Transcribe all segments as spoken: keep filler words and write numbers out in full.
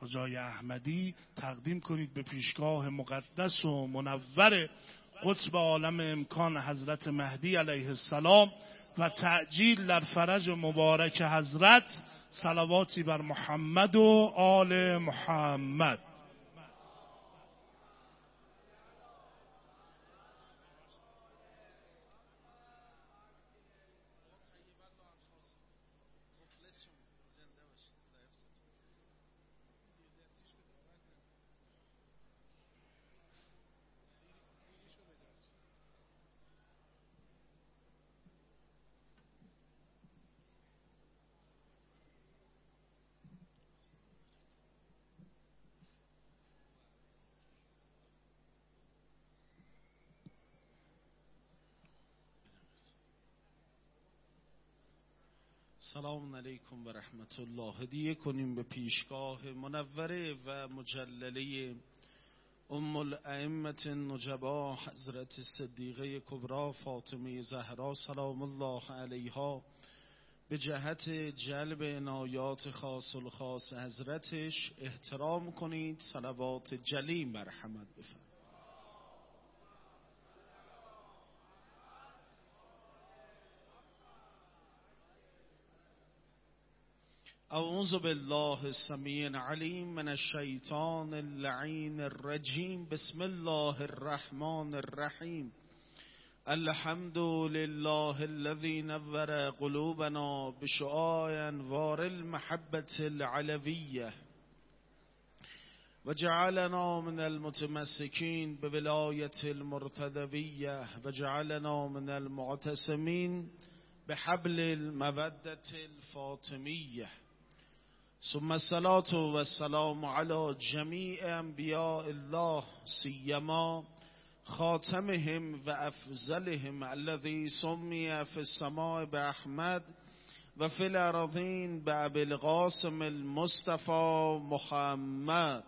حجای احمدی تقدیم کنید به پیشگاه مقدس و منور قطب عالم امکان حضرت مهدی علیه السلام و تعجیل در فرج مبارک حضرت. صلواتی بر محمد و آل محمد. سلام علیکم و رحمت الله. هدیه کنیم به پیشگاه منوره و مجلله ام الائمه النجبا حضرت صدیقه کبری فاطمه زهرا سلام الله علیها به جهت جلب عنایات خاص الخاص حضرتش احترام کنید. صلوات جلی مرحمت بفرمایید. اعوذ بالله السمیع العلیم من الشیطان اللعین الرجیم. بسم الله الرحمن الرحیم. الحمد لله الذي نور قلوبنا بشعاع انوار المحبة العلویة وجعلنا من المتمسكين بولاية المرتضوية وجعلنا من المعتصمين بحبل المودة الفاطمية. ثم الصلاة والسلام على جميع انبیاء الله سیما خاتمهم و افضلهم الذي سمي في السماء باحمد و فی الارضین بابی القاسم المصطفى محمد.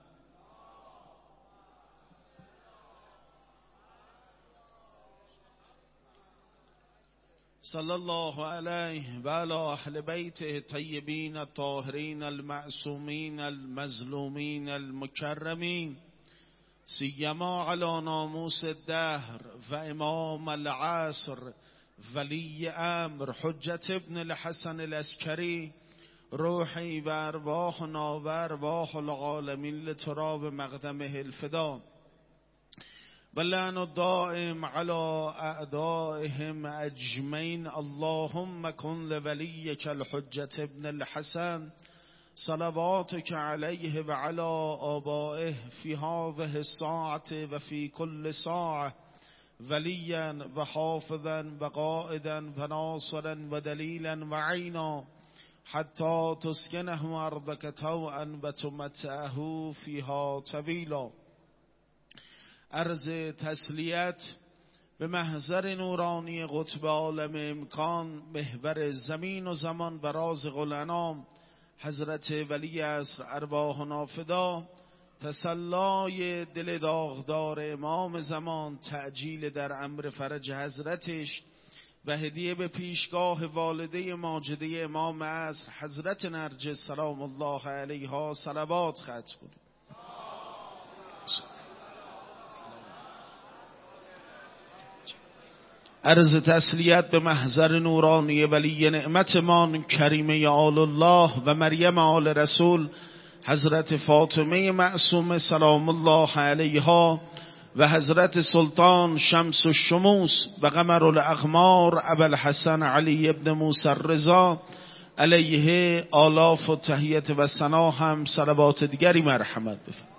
صلی الله علیه و علی اهل بیته الطیبین الطاهرین المعصومین المظلومین المکرمین سیما علی ناموس الدهر و امام العصر ولی امر حجت ابن الحسن العسکری روحی و ارواحنا و ارواح العالمین لتراب مقدمه الفدا بلعن الدائم على اعدائهم اجمعین. اللهم کن لولیک الحجة ابن الحسن صلواتك علیه و علی آبائه فی هذه الساعة و فی کل ساعة ولیا و حافظا و قائدا و ناصرا و دلیلا و عینا حتی تسکنه ارضک طوعا و تمتعه فیها طویلا. عرض تسلیت به محضر نورانی قطب عالم امکان محور زمین و زمان و رازق الانام حضرت ولی عصر ارواحنا فدا. تسلای دل داغدار امام زمان تعجیل در امر فرج حضرتش و هدیه به پیشگاه والده ماجده امام عصر حضرت نرجس سلام الله علیها صلوات ختم کنید. عرض تسلیت به محضر نورانی ولی نعمتمان کریمه آل الله و مریم آل رسول حضرت فاطمه معصومه سلام الله علیها و حضرت سلطان شمس الشموس و قمر الاقمار ابوالحسن علی ابن موسی الرضا علیه آلاف و تحیت و ثنا هم صلوات دیگری مرحمت بفرمایید.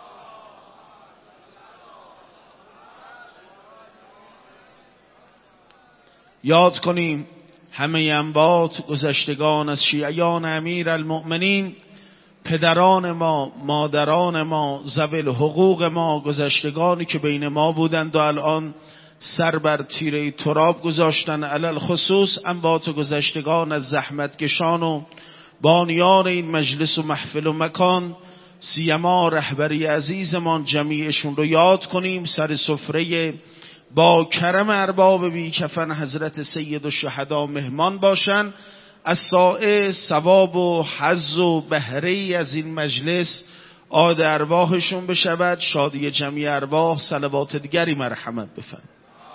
یاد کنیم همه انبات گذشتگان از شیعیان امیر المؤمنین، پدران ما، مادران ما، ذوی الحقوق ما، گذشتگانی که بین ما بودند و الان سر بر تیره تراب گذاشتن، علل خصوص انبات گذشتگان از زحمتکشان و بانیان این مجلس و محفل و مکان، سیما رهبری عزیزمان جمیعشون رو یاد کنیم. سر سفره با کرم ارباب بی کفن حضرت سید الشهدا مهمان باشن. از سائه ثواب و حظ و بهره از این مجلس عاد ارواحشون بشود، شادی جمعی ارواح، صلوات دیگری مرحمت بفرمایید.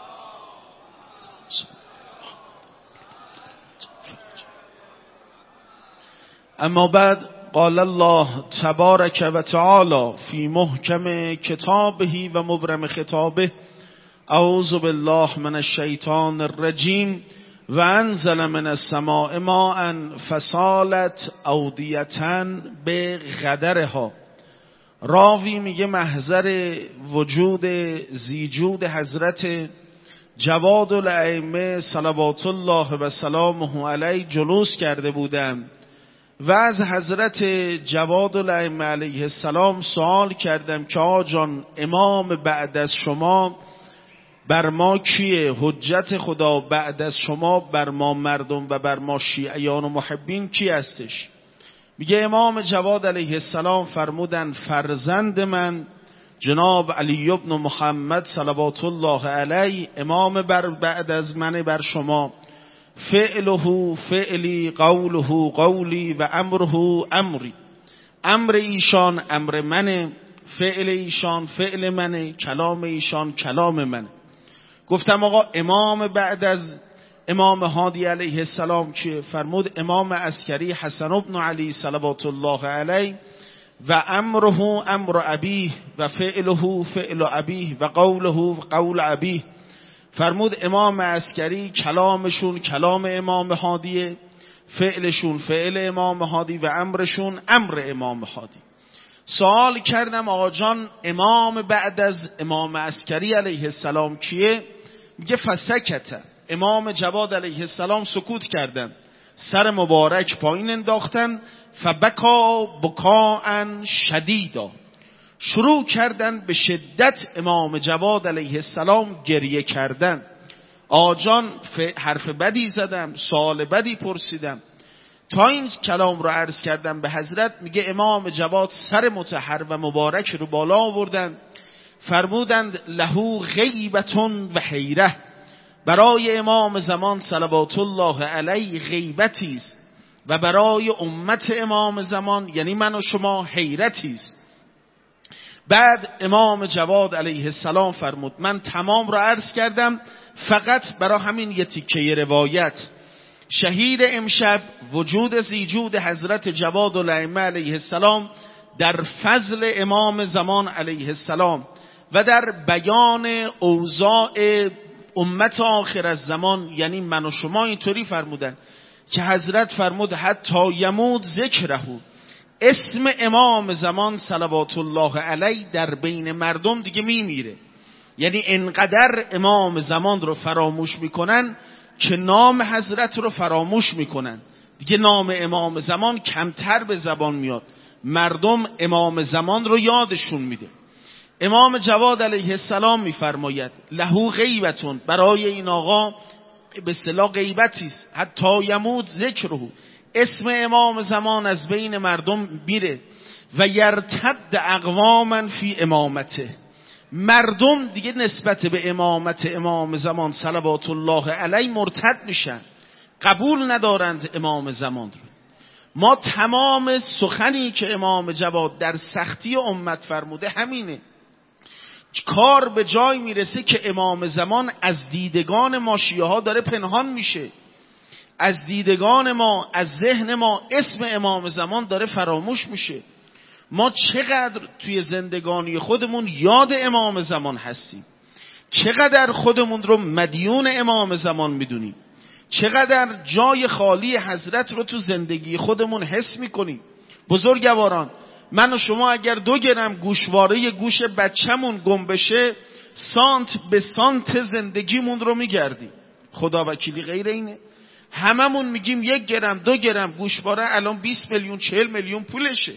اما بعد قال الله تبارک و تعالی فی محکم کتابه و مبرم خطابه اعوذ بالله من الشیطان الرجیم و انزل من السماء ماء فسالت اودیة بقدرها. راوی میگه محضر وجود زیجود حضرت جواد الائمه صلوات الله و سلامه علیه جلوس کرده بودم و از حضرت جواد الائمه علیه السلام سوال کردم که آجان امام بعد از شما بر ما کیه؟ حجت خدا بعد از شما بر ما مردم و بر ما شیعیان و محبین کی هستش؟ میگه امام جواد علیه السلام فرمودن فرزند من جناب علی ابن محمد صلوات الله علیه امام بر بعد از من بر شما، فعله فعلی قوله قولی و امره امری. امر ایشان امر منه، فعل ایشان فعل منه، کلام ایشان کلام منه. گفتم آقا امام بعد از امام هادی علیه السلام که فرمود امام عسکری حسن ابن علی صلوات الله علیه و امره امر ابیه و فعله فعل ابیه و قوله قول ابیه. فرمود امام عسکری کلامشون کلام امام هادیه، فعلشون فعل امام هادی و امرشون امر امام هادی. سوال کردم آقا جان امام بعد از امام عسکری علیه السلام کیه؟ میگه فسکت. امام جواد علیه السلام سکوت کردن، سر مبارک پایین انداختن، فبکا بکاء شدیدا. شروع کردن به شدت امام جواد علیه السلام گریه کردن. آجان حرف بدی زدم، سوال بدی پرسیدم، تا این کلام رو عرض کردم به حضرت. میگه امام جواد سر مطهر و مبارک رو بالا آوردن، فرمودند لهو غیبتون و حیره. برای امام زمان صلوات الله علیه غیبتی است و برای امت امام زمان یعنی من و شما حیرتی است. بعد امام جواد علیه السلام فرمود من تمام رو عرض کردم، فقط برای همین یه تیکه روایت شهید امشب وجود زیجود حضرت جواد الائمه علیه السلام در فضل امام زمان علیه السلام و در بیان اوضاع امت آخر از زمان یعنی من و شما اینطوری فرمودن که حضرت فرمود حتی یمود ذکره، اسم امام زمان صلوات الله علیه در بین مردم دیگه میمیره. یعنی انقدر امام زمان رو فراموش میکنن که نام حضرت رو فراموش میکنن، دیگه نام امام زمان کمتر به زبان میاد، مردم امام زمان رو یادشون میده. امام جواد علیه السلام میفرماید لهو غیبتون، برای این آقا به اصطلاح غیبتی است، حتی یموت ذکره، اسم امام زمان از بین مردم میره و یرتد اقواما فی امامته، مردم دیگه نسبت به امامت امام زمان صلوات الله علیه مرتد میشن، قبول ندارند امام زمان رو. ما تمام سخنی که امام جواد در سختی امت فرموده همینه. کار به جای میرسه که امام زمان از دیدگان ما شیعه ها داره پنهان میشه، از دیدگان ما از ذهن ما اسم امام زمان داره فراموش میشه. ما چقدر توی زندگانی خودمون یاد امام زمان هستیم، چقدر خودمون رو مدیون امام زمان میدونیم، چقدر جای خالی حضرت رو تو زندگی خودمون حس میکنیم. بزرگواران، من و شما اگر دو گرم گوشواره گوش بچه‌مون گم بشه سانت به سانت زندگیمون رو میگردیم. خدا وکیلی غیر اینه. هممون میگیم یک گرم دو گرم گوشواره الان بیست میلیون چهل میلیون پولشه.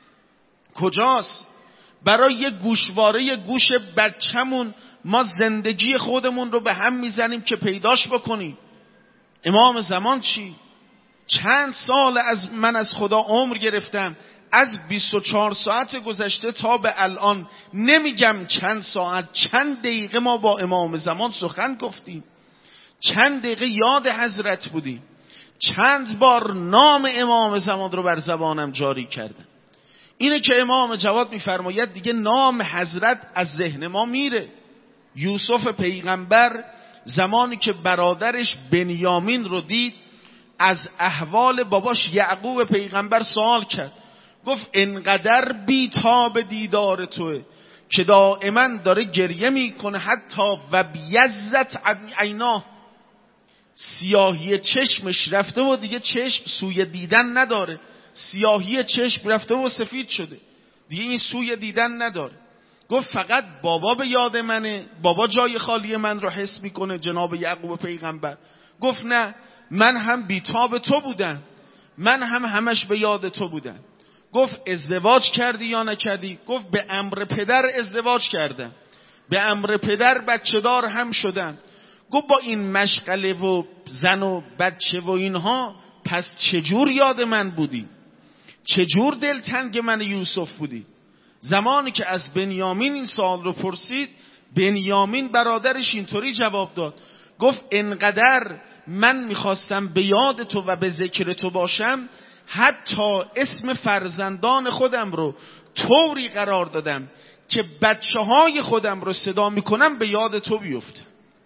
کجاست؟ برای یک گوشواره گوش بچه‌مون ما زندگی خودمون رو به هم میزنیم که پیداش بکنیم. امام زمان چی؟ چند سال از من از خدا عمر گرفتم، از بیست و چهار ساعت گذشته تا به الان نمیگم چند ساعت، چند دقیقه ما با امام زمان سخن گفتیم، چند دقیقه یاد حضرت بودیم، چند بار نام امام زمان رو بر زبانم جاری کردم. اینه که امام جواد میفرماید دیگه نام حضرت از ذهن ما میره. یوسف پیغمبر زمانی که برادرش بنیامین رو دید از احوال باباش یعقوب پیغمبر سوال کرد، گفت انقدر بی‌تاب دیدار توه که دائما داره گریه میکنه، حتی و بیزت عیناه، سیاهی چشمش رفته و دیگه چشم سوی دیدن نداره، سیاهی چشم رفته و سفید شده، دیگه این سوی دیدن نداره. گفت فقط بابا به یاد منه، بابا جای خالی من رو حس میکنه جناب یعقوب پیغمبر. گفت نه، من هم بیتاب تو بودم، من هم همش به یاد تو بودم. گفت ازدواج کردی یا نکردی؟ گفت به امر پدر ازدواج کردم، به امر پدر بچه دار هم شدم. گفت با این مشغله و زن و بچه و اینها پس چجور یاد من بودی؟ چجور دلتنگ من یوسف بودی؟ زمانی که از بنیامین این سوال رو پرسید، بنیامین برادرش اینطوری جواب داد، گفت انقدر من میخواستم به یاد تو و به ذکر تو باشم، حتی اسم فرزندان خودم رو طوری قرار دادم که بچه های خودم رو صدا میکنم به یاد تو بیفته.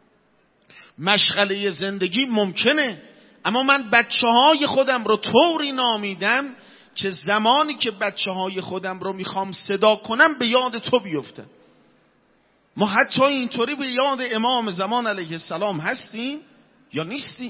مشغله زندگی ممکنه، اما من بچه های خودم رو طوری نامیدم که زمانی که بچه های خودم رو میخوام صدا کنم به یاد تو بیفته. ما حتی اینطوری به یاد امام زمان علیه السلام هستیم یا نیستیم؟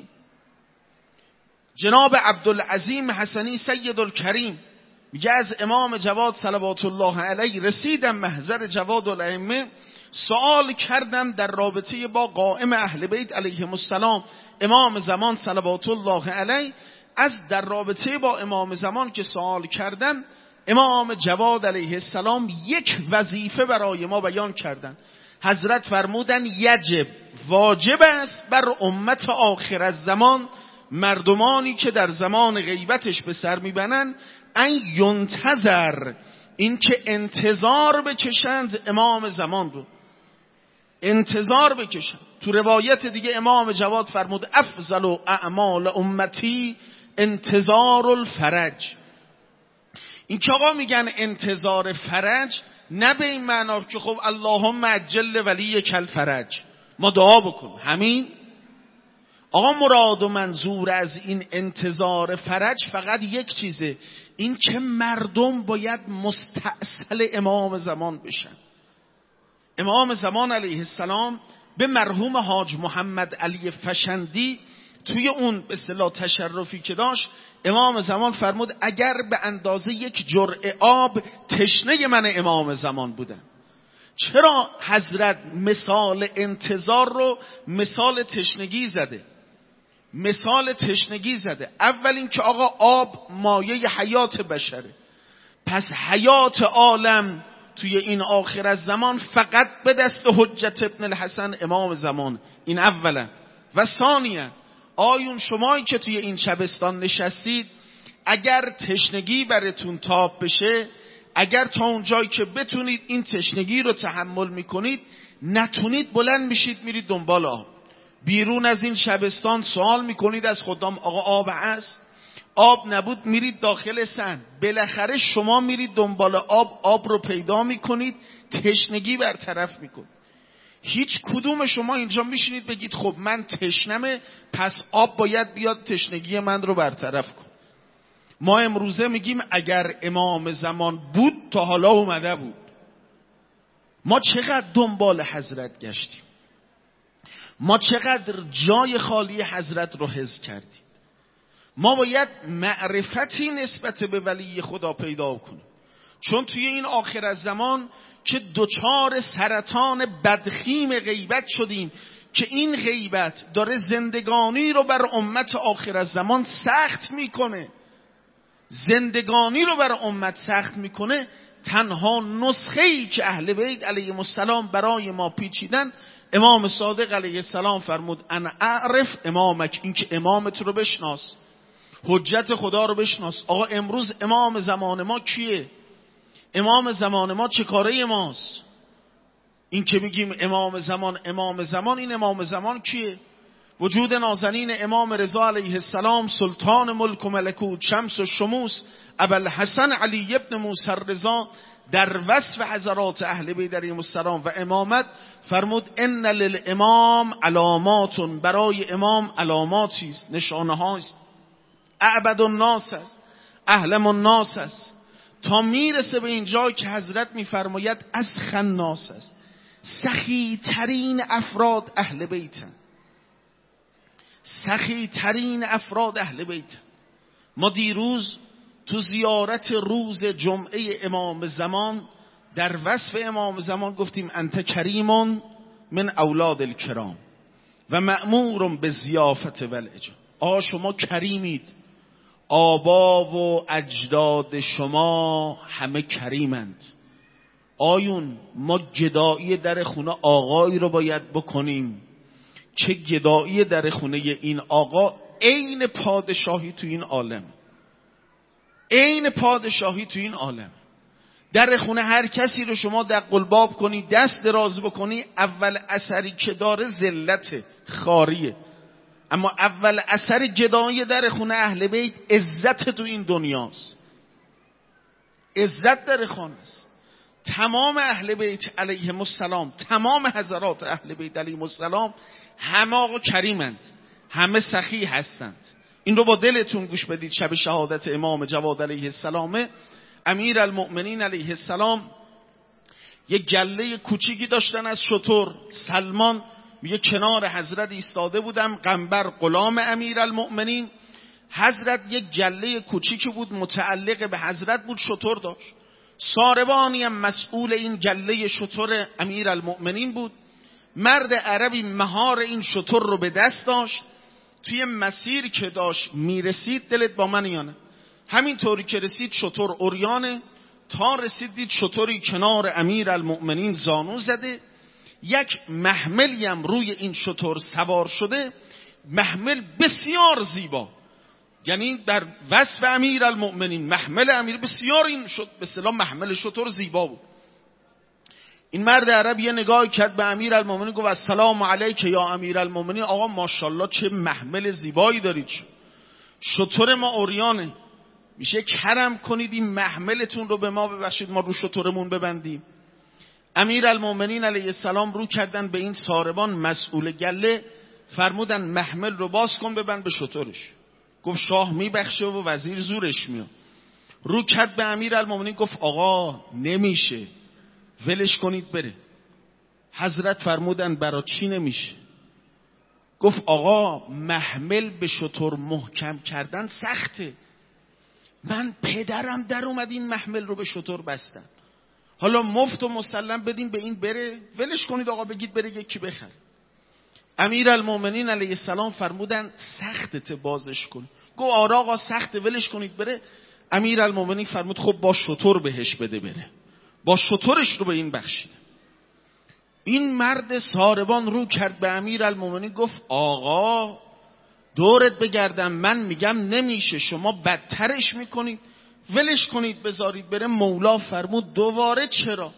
جناب عبدالعظیم حسنی سید الکریم میگه از امام جواد صلوات الله علیه رسیدم محضر جواد الائمه، سوال کردم در رابطه با قائم اهل بیت علیهم السلام امام زمان صلوات الله علیه. از در رابطه با امام زمان که سوال کردم، امام جواد علیه السلام یک وظیفه برای ما بیان کردن. حضرت فرمودن یجب، واجب است بر امت آخر از زمان، مردمانی که در زمان غیبتش به سر میبنن، ان ینتظر، این که انتظار بکشند امام زمان رو، انتظار بکشند. تو روایت دیگه امام جواد فرمود افضل و اعمال امتی انتظار الفرج. این که آقا میگن انتظار فرج، نه به این معنا که خب اللهم عجل ولی کل فرج، ما دعا بکنیم همین. آقا مراد و منظور از این انتظار فرج فقط یک چیزه، این که مردم باید مستأصل امام زمان بشن. امام زمان علیه السلام به مرحوم حاج محمد علی فشندی توی اون به اصطلاح تشرفی که داشت، امام زمان فرمود اگر به اندازه یک جرعه آب تشنه من امام زمان بودن. چرا حضرت مثال انتظار رو مثال تشنگی زده؟ مثال تشنگی زده. اول این که آقا آب مایه حیات بشره، پس حیات عالم توی این آخر از زمان فقط به دست حجت ابن الحسن امام زمان. این اولا. و ثانیا، آیون شمایی که توی این شبستان نشستید، اگر تشنگی براتون تاب بشه، اگر تا اون جایی که بتونید این تشنگی رو تحمل میکنید، نتونید بلند میشید میرید دنبال آب. بیرون از این شبستان سوال میکنید از خدام آقا آب هست؟ آب نبود میرید داخل سن. بالاخره شما میرید دنبال آب، آب رو پیدا میکنید، تشنگی برطرف میکنید. هیچ کدوم شما اینجا میشینید بگید خب من تشنمه پس آب باید بیاد تشنگی من رو برطرف کن. ما امروزه میگیم اگر امام زمان بود تا حالا اومده بود. ما چقدر دنبال حضرت گشتیم، ما چقدر جای خالی حضرت رو حفظ کردیم. ما باید معرفتی نسبت به ولی خدا پیدا کنیم، چون توی این آخر از زمان که دوچار سرطان بدخیم غیبت شدیم که این غیبت داره زندگانی رو بر امت آخر از زمان سخت میکنه، زندگانی رو بر امت سخت میکنه. تنها نسخه‌ای که اهل بیت علیهم السلام برای ما پیچیدن، امام صادق علیه السلام فرمود انا اعرف امامک، این که امامت رو بشناس، حجت خدا رو بشناس. آقا امروز امام زمان ما کیه؟ امام زمان ما چه کاره ماست؟ این که میگیم امام زمان امام زمان، این امام زمان کیه؟ وجود نازنین امام رضا علیه السلام، سلطان ملک و ملکوت، شمس و شموس، ابوالحسن علی ابن موسی رضا، در وصف حضرات اهل بیت علیهم السلام و امامت فرمود ان للامام علامات، برای امام علاماتی است، نشانه هاست، اعبد الناس است، اهلم الناس است، تا میرسه به اینجا که حضرت میفرماید از خناس است، سخی ترین افراد اهل بیتن، سخی ترین افراد اهل بیتن. ما دیروز تو زیارت روز جمعه امام زمان در وصف امام زمان گفتیم انت کریمون من اولاد الکرام و مأمور به ضیافت و الاجاب. آ شما کریمید، آبا و اجداد شما همه کریمند. آیون ما گدایی در خونه آقایی رو باید بکنیم چه گدایی در خونه این آقا عین پادشاهی تو این عالم، عین پادشاهی تو این عالم. در خونه هر کسی رو شما در قلباب کنی، دست دراز بکنی، اول اثری که داره ذلت خاریه، اما اول اثر گدایی در خونه اهل بیت عزت تو این دنیاست، عزت در خانه است. تمام اهل بیت علیهم السلام، تمام حضرات اهل بیت علیهم السلام همه آقا کریمند، همه سخی هستند. این رو با دلتون گوش بدید. شب شهادت امام جواد علیه السلام، امیر المؤمنین علیه السلام یک گله کوچیکی داشتن از شتر. سلمان میگه کنار حضرت ایستاده بودم، قنبر غلام امیر المؤمنین، حضرت یک گله کوچیکی بود متعلق به حضرت بود، شتر داشت. ساربانی هم مسئول این گله شتر امیر المؤمنین بود. مرد عربی مهار این شتر رو به دست داشت. توی مسیر که داشت میرسید، دلت با من یا نه، همینطوری که رسید شتر اوریانه، تا رسید دید شتری کنار امیر المؤمنین زانو زده، یک محملی هم روی این شتر سوار شده، محمل بسیار زیبا، یعنی در وصف امیر المؤمنین محمل امیر بسیار این شد، به اصطلاح محمل شتر زیبا بود. این مرد عرب یه نگاه کرد به امیر المؤمنین، گفت السلام علیک یا امیر المؤمنین، آقا ماشاءالله چه محمل زیبایی دارید، شتر ما اوریانه، میشه کرم کنید این محملتون رو به ما ببخشید، ما رو شترمون ببندیم. امیر المؤمنین علیه السلام رو کردن به این ساربان مسئول گله، فرمودن محمل رو باز کن ببند به شترش. گفت شاه میبخشه و وزیر زورش میاد. رو کرد به امیر المؤمنین گفت آقا نمیشه، ولش کنید بره. حضرت فرمودن برای چی نمیشه؟ گفت آقا محمل به شتر محکم کردن سخته، من پدرم در اومد این محمل رو به شتر بستم، حالا مفت و مسلم بدین به این بره، ولش کنید آقا، بگید بره یکی بخره. امیر المؤمنین علیه السلام فرمودن سختت بازش کن. گفت آره آقا سخته، ولش کنید بره. امیر المؤمنین فرمود خب با شتر بهش بده بره، با شترش رو به این بخشید. این مرد ساربان رو کرد به امیر المؤمنین گفت آقا دورت بگردم، من میگم نمیشه، شما بدترش میکنید، ولش کنید بذارید بره. مولا فرمود دوباره چرا؟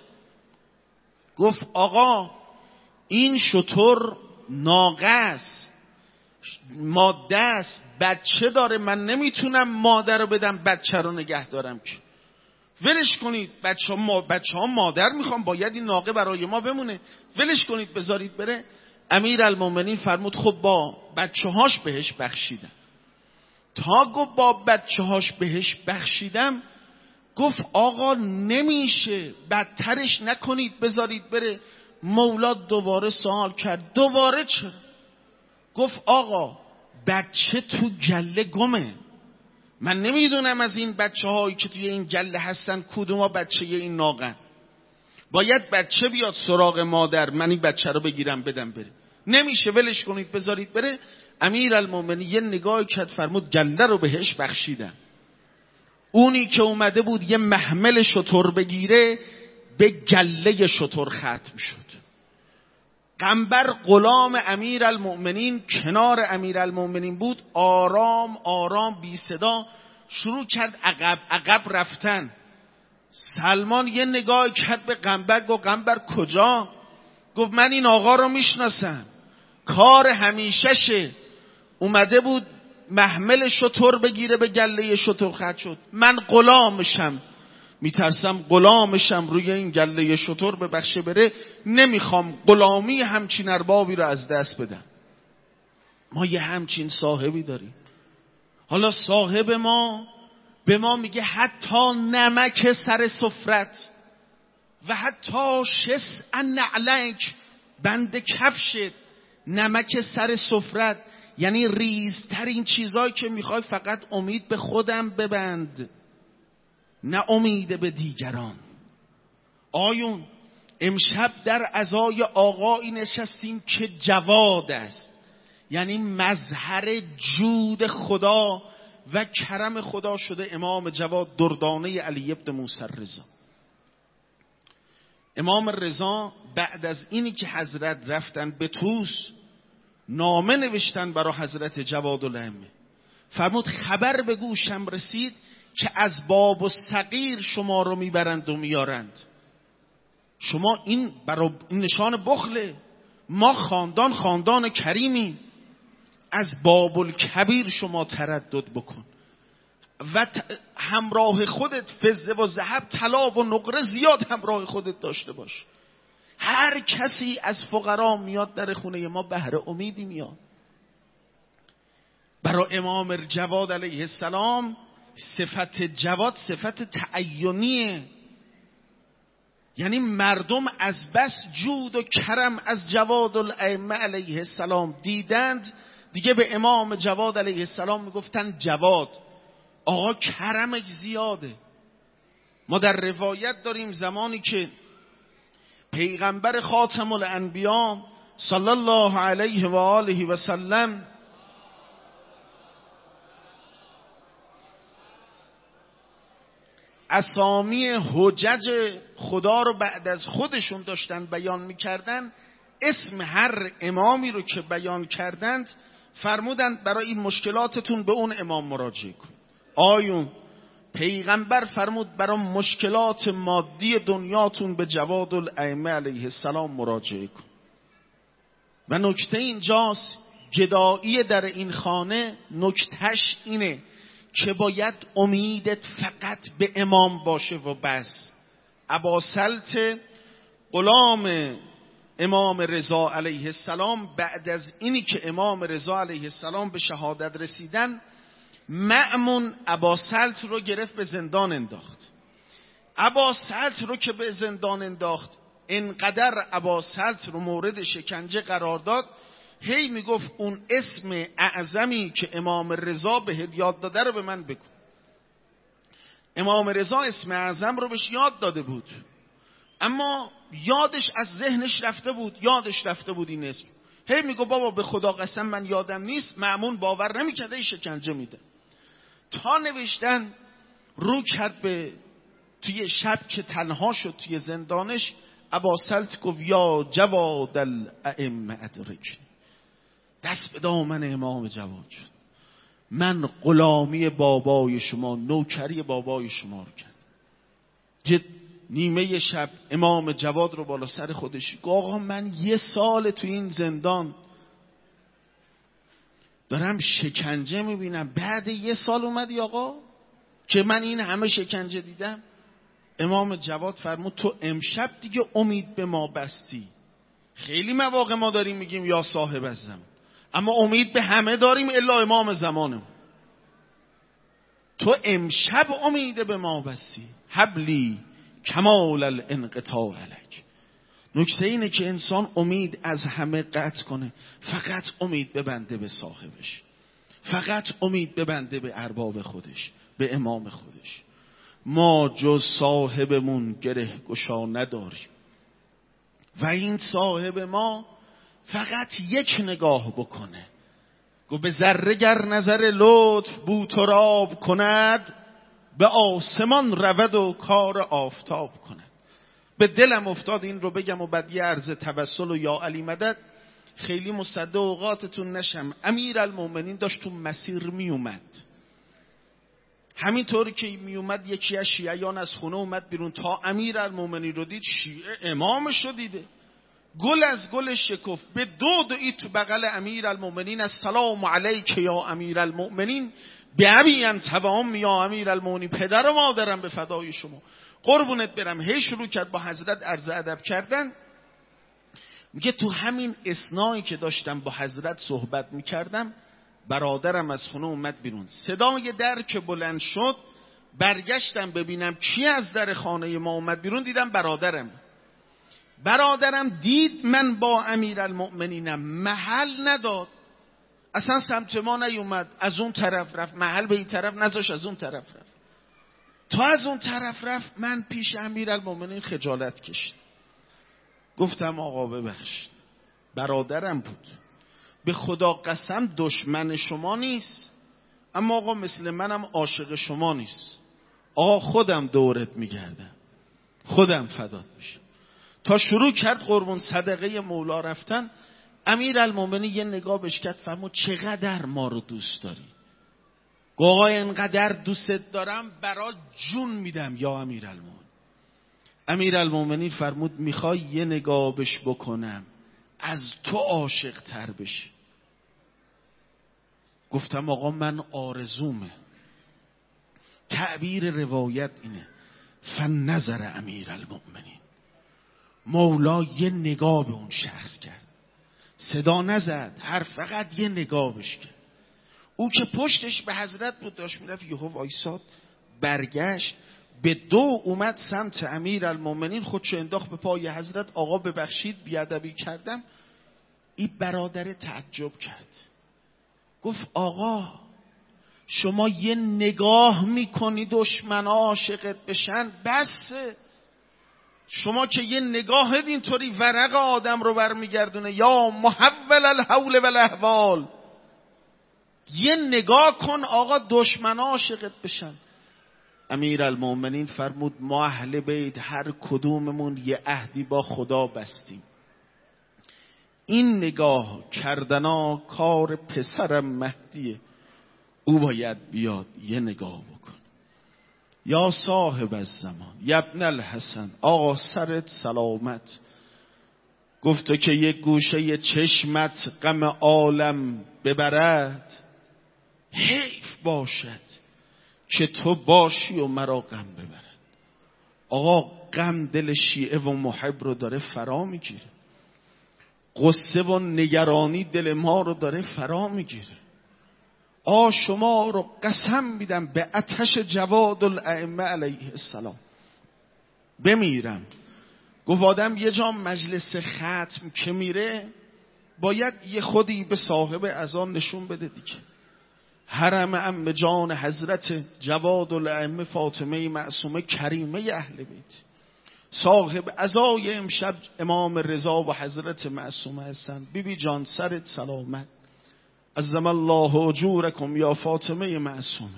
گفت آقا این شتر ناقص ماده است، بچه داره، من نمیتونم مادر رو بدم بچه رو نگه دارم که، ولش کنید، بچه ها, ما بچه ها مادر میخوام، باید این ناقه برای ما بمونه، ولش کنید بذارید بره. امیر المؤمنین فرمود خب با بچه هاش بهش بخشیدم. تا گفت با بچه هاش بهش بخشیدم، گفت آقا نمیشه، بدترش نکنید بذارید بره. مولا دوباره سوال کرد دوباره چرا؟ گفت آقا بچه تو گله گمه، من نمیدونم از این بچه هایی که توی این گله هستن کدوم ها بچه این ناقن، باید بچه بیاد سراغ مادر، من این بچه رو بگیرم بدم بره، نمیشه، ولش کنید بذارید بره. امیر المؤمنین یه نگاه کرد فرمود گله رو بهش بخشیدم. اونی که اومده بود یه محمل شتر بگیره به گله شتر ختم شد. قنبر غلام امیر المؤمنین کنار امیر المؤمنین بود، آرام آرام بی صدا شروع کرد عقب عقب رفتن. سلمان یه نگاه کرد به قنبر، گفت قنبر کجا؟ گفت من این آقا رو میشناسم. کار همیشهشه، اومده بود محمل شتر بگیره به گله شتر خط شد. من غلامشم، میترسم غلامشم روی این گله شتر به بخشه بره، نمیخوام غلامی همچین اربابی رو از دست بدم. ما یه همچین صاحبی داریم. حالا صاحب ما به ما میگه حتی نمک سر سفرت و حتی شس نعلک، بند کفشت، نمک سر سفرت، یعنی ریزترین چیزایی که میخوای فقط امید به خودم ببند، نه امید به دیگران. آیون امشب در عزای آقایی نشستیم که جواد است، یعنی مظهر جود خدا و کرم خدا شده امام جواد، دردانه علی ابن موسی رضا. امام رضا بعد از اینی که حضرت رفتن به طوس، نامه نوشتن برای حضرت جواد الائمه، فرمود خبر به گوشم رسید که از باب و صغیر شما رو میبرند و میارند. شما این برای این نشان بخله، ما خاندان خاندان کریمی، از باب الکبیر شما تردد بکن و همراه خودت فضه و ذهب، طلا و نقره زیاد همراه خودت داشته باش. هر کسی از فقرا میاد در خونه ما بهر امیدی میاد. برای امام جواد علیه السلام صفت جواد صفت تعینیه، یعنی مردم از بس جود و کرم از جواد الائمه علیه السلام دیدند، دیگه به امام جواد علیه السلام میگفتن جواد، آقا کرمش زیاده. ما در روایت داریم زمانی که پیغمبر خاتم الانبیا صلی الله علیه و آله و سلم اسامی حجج خدا رو بعد از خودشون داشتن بیان میکردن، اسم هر امامی رو که بیان کردند فرمودند برای این مشکلاتتون به اون امام مراجعه کن. آیون پیغمبر فرمود برای مشکلات مادی دنیاتون به جواد الائمه علیه السلام مراجعه کن. و نکته اینجاست، گدایی در این خانه نکتهش اینه که باید امیدت فقط به امام باشه و بس. اباسلط غلام امام رضا علیه السلام بعد از اینی که امام رضا علیه السلام به شهادت رسیدن، مأمون اباسلط رو گرفت به زندان انداخت. اباسلط رو که به زندان انداخت، انقدر اباسلط رو مورد شکنجه قرار داد، هی میگفت اون اسم اعظمی که امام رضا به یاد داده رو به من بگو. امام رضا اسم اعظم رو بهش یاد داده بود، اما یادش از ذهنش رفته بود، یادش رفته بود این اسم. هی میگو بابا به خدا قسم من یادم نیست. مأمون باور نمیکرده، این شکنجه میده. تا نوشتن رو کرد به توی شب که تنها شد توی زندانش، اباسلط گفت یا جواد الائمه ادرک، دست به دامن امام جواد شد، من غلامی بابای شما، نوکری بابای شما رو کردم. نیمه شب امام جواد رو بالا سر خودش گفت آقا من یه سال تو این زندان دارم شکنجه میبینم، بعد یه سال اومدی آقا که من این همه شکنجه دیدم؟ امام جواد فرمود تو امشب دیگه امید به ما بستی. خیلی مواقع ما داریم میگیم یا صاحب الزمان، اما امید به همه داریم الا امام زمانم. تو امشب امید به ما بستی، حبلی کمال الانقطاع علک. نکته اینه که انسان امید از همه قطع کنه، فقط امید ببنده به صاحبش، فقط امید ببنده به ارباب خودش، به امام خودش. ما جز صاحبمون گره گشا نداریم و این صاحب ما فقط یک نگاه بکنه، گو به ذره گر نظر لطف بو تراب کند، به آسمان رود و کار آفتاب کند. به دلم افتاد این رو بگم و بعد یه عرض توسل و یا علی مدد. خیلی مصدق اوقاتتون نشم، امیر المومنین داشت تو مسیر می اومد، همینطوری که می اومد یکی از شیعیان از خونه اومد بیرون، تا امیر المومنین رو دید، شیعه امامش رو دیده، گل از گل شکفت. به دو دوید تو بغل امیر المؤمنین السلام علیک یا امیر المؤمنین به ابی انت و امی یا امیر المؤمنین، پدر و مادرم به فدای شما، قربونت برم. هی شروع کرد با حضرت عرض ادب کردن. میگه تو همین اثنایی که داشتم با حضرت صحبت میکردم برادرم از خونه اومد بیرون. صدای در که بلند شد برگشتم ببینم کی از در خانه ما اومد بیرون، دیدم برادرم. برادرم دید من با امیرالمؤمنینم، محل نداد، اصلا سمت ما نیومد، از اون طرف رفت، محل به این طرف نذاش، از اون طرف رفت. تا از اون طرف رفت من پیش امیرالمؤمنین خجالت کشید. گفتم آقا ببخشید، برادرم بود، به خدا قسم دشمن شما نیست، اما آقا مثل منم عاشق شما نیست. آقا خودم دورت میگردم، خودم فدات میشم. تا شروع کرد قربون صدقه مولا رفتن. امیرالمؤمنین یه نگاه بهش کرد، فرمود چقدر ما رو دوست داری؟ آقا اینقدر دوستت دارم برات جون میدم یا امیرالمؤمنین. امیرالمؤمنین فرمود میخوای یه نگاه بهش بکنم از تو عاشق تر بشی؟ گفتم آقا من آرزومه. تعبیر روایت اینه فنظر امیرالمؤمنین، مولا یه نگاه به اون شخص کرد، صدا نزد، هر فقط یه نگاه بهش کرد. او که پشتش به حضرت بود داشت میرفت، یهو وایساد، برگشت به دو اومد سمت امیرالمؤمنین، خودشو انداخت به پای حضرت. آقا ببخشید بیادبی کردم. این برادر تعجب کرد، گفت آقا شما یه نگاه میکنی دشمنا عاشقت بشن؟ بس شما که یه نگاهت اینطوری ورق آدم رو برمیگردونه. یا محول الحول و الاحوال، یه نگاه کن آقا دشمنا عاشقت بشن. امیرالمؤمنین فرمود ما اهل بیت هر کدوممون یه عهدی با خدا بستیم، این نگاه کردنا کار پسرم مهدیه، او باید بیاد یه نگاه بکن. یا صاحب الزمان یا ابن الحسن، آقا سرت سلامت. گفت که یک گوشه چشمت غم عالم ببرد، حیف باشد که تو باشی و مرا غم ببرد. آقا غم دل شیعه و محب رو داره فرا میگیره، قصه و نگرانی دل ما رو داره فرا میگیره. آ شما رو قسم میدم به آتش جواد الائمه علیه السلام بمیرم. گفت آدم یه جا مجلس ختم که میره باید یه خودی به صاحب اذان نشون بده دیگه. حرم ام جان حضرت جواد الائمه فاطمه معصومه کریمه اهل بیت، صاحب عزای امشب امام رضا و حضرت معصومه هستند. بی بی جان سرت سلامت، عظم الله اجورکم یا فاطمه معصومه.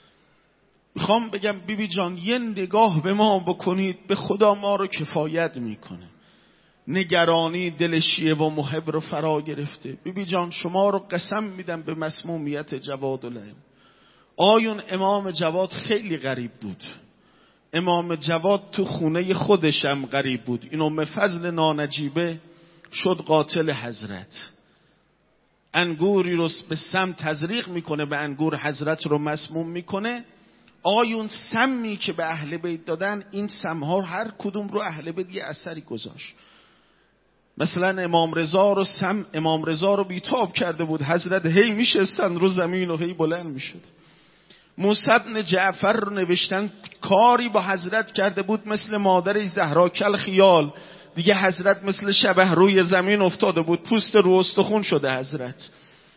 میخوام بگم بی بی جان یه نگاه به ما بکنید، به خدا ما رو کفایت میکنه. نگرانی دل شیعه و محب رو فرا گرفته. بی بی جان شما رو قسم میدم به مسمومیت جواد الائمه. آیون امام جواد خیلی غریب بود. امام جواد تو خونه خودشم غریب بود. این ام فضل نانجیبه شد قاتل حضرت. انگوری رو به سم تزریق میکنه، به انگور حضرت رو مسموم میکنه. آیون سمی که به اهل بیت دادن، این سمها هر کدوم رو اهل بیت یه اثری گذاشت. مثلا امام رضا رو سم امام رضا رو بیتاب کرده بود، حضرت هی میشستن رو زمین و هی بلند میشد. موسی بن جعفر رو نوشتن کاری با حضرت کرده بود مثل مادر زهرا کل خیال، دیگه حضرت مثل شبح روی زمین افتاده بود، پوست رو استخون شده حضرت.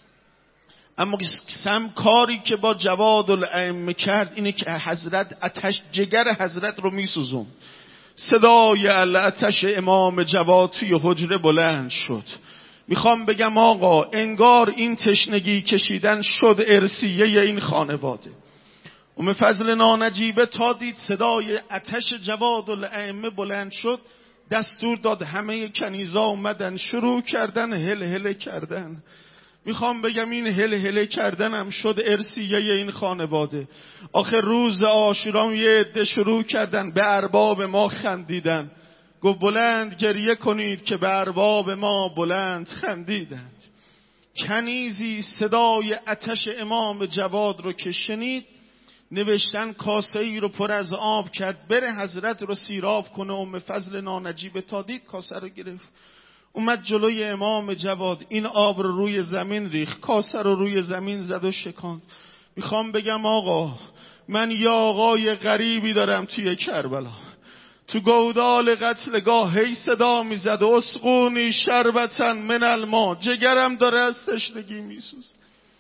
اما سم کاری که با جواد الائمه کرد اینه که حضرت آتش جگر حضرت رو میسوزون. صدای الاتش امام جواد توی حجره بلند شد. میخوام بگم آقا انگار این تشنگی کشیدن شد ارثیه این خانواده. ام فضل نانجیبه تا دید صدای آتش جواد الائمه بلند شد، دستور داد همه کنیزا اومدن شروع کردن هل هل کردن. میخوام بگم این هل هل کردن هم شد ارثیه این خانواده. آخر روز عاشورا یه عده شروع کردن به ارباب ما خندیدن، گفت بلند گریه کنید که به ارباب ما بلند خندیدند. کنیزی صدای آتش امام جواد رو که شنید، نوشتن کاسه ای رو پر از آب کرد بره حضرت رو سیراب کنه. ام فضل نانجیبه تا دید کاسه رو گرفت اومد جلوی امام جواد، این آب رو روی زمین ریخت، کاسه رو روی زمین زد و شکاند. میخوام بگم آقا، من یه آقای غریبی دارم توی کربلا، تو گودال قتلگاه هی صدا میزد اسقونی شربتن من الماء، جگرم داره از تشنگی میسوزه.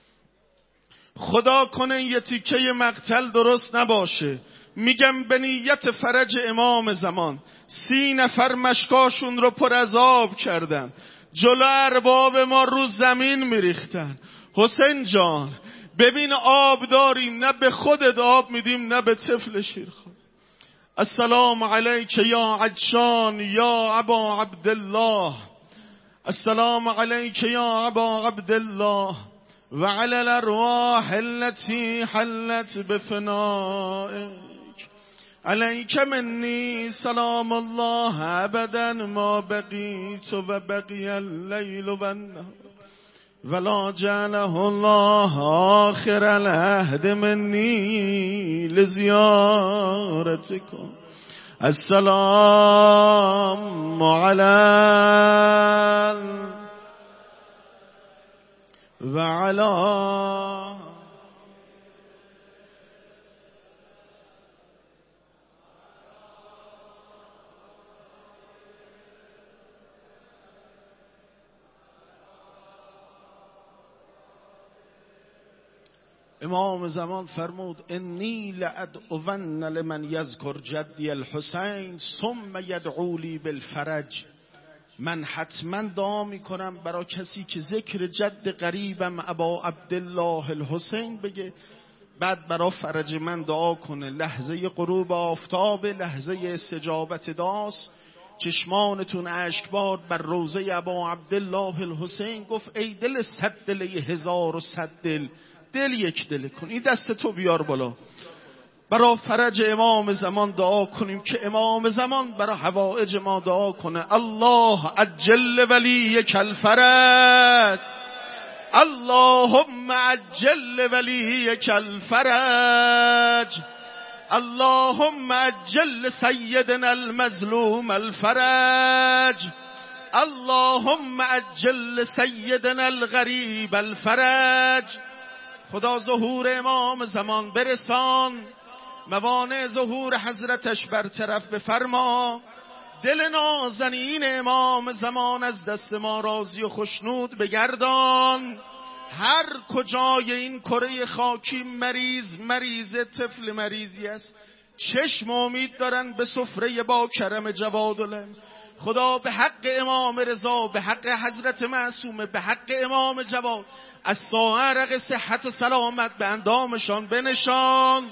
خدا کنه یه تیکه مقتل درست نباشه، میگم به نیت فرج امام زمان سی نفر مشکاشون رو پر از آب کردن، جلو ارباب ما رو زمین میریختن. حسین جان ببین آب داریم، نه به خودت آب میدیم نه به طفل شیرخوار. السلام علیک یا عطشان یا ابا عبدالله، السلام علیک یا ابا عبدالله و علی الارواح التي حلت بفنائک، علیک منی سلام الله ابدا ما بقیت و بقی اللیل و النهار ولا جعله الله آخر العهد منی لزیارتکم. السلام علی و علی امام زمان فرمود انی لادعون لمن یذکر جدی الحسین ثم یدعولی بالفرج. من حتما دعا میکنم برای کسی که ذکر جد قریبم ابا عبدالله الحسین بگه، بعد برای فرج من دعا کنه. لحظه غروب آفتاب، لحظه استجابت دعاست. چشمانتون اشکبار بر روضه ابا عبدالله الحسین. گفت ای دل صد دل هزار و صد دل، دل یک دل کن. این دست تو بیار بالا، برای فرج امام زمان دعا کنیم که امام زمان برای حوائج ما دعا کنه. الله عجل ولیک الفرج، اللهم عجل ولیک الفرج، اللهم عجل سیدنا المظلوم الفرج، اللهم عجل سیدنا الغریب الفرج. خدا ظهور امام زمان برسان، موانع ظهور حضرتش برطرف بفرما. دل نازنین امام زمان از دست ما راضی و خشنود بگردان. هر کجای این کره خاکی مریض مریض طفل مریضی است، چشم امید دارن به سفره با کرم جوادالله. خدا به حق امام رضا، به حق حضرت معصومه، به حق امام جواد از ساعرق صحت و سلامت به اندامشان بنشان.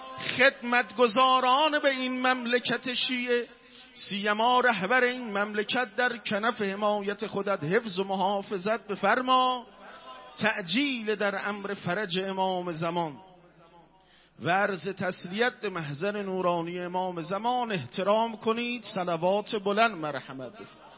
خدمتگزاران به این مملکت شیعه، سیما رهبر این مملکت، در کنف حمایت خودت حفظ و محافظت بفرما. تعجیل در امر فرج امام زمان و عرض تسلیت به محضر نورانی امام زمان احترام کنید. صلوات بلند مرحمت بفرمایید.